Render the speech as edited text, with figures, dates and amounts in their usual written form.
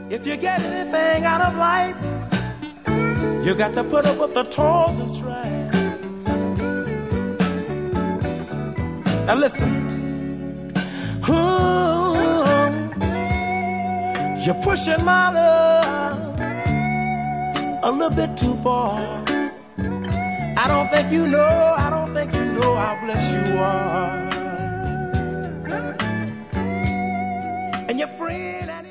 If you get anything out of life, you got to put up with the toils and strife. Now listen, you're pushing my love a little bit too far. I don't think you know how blessed you are. And your friend